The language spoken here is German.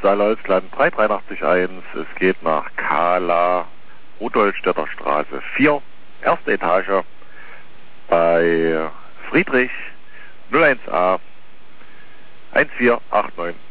Saale-Holzland 383.1. Es geht nach Kahla, Rudolstädter Straße 4, erste Etage, bei Friedrich 01a 1489.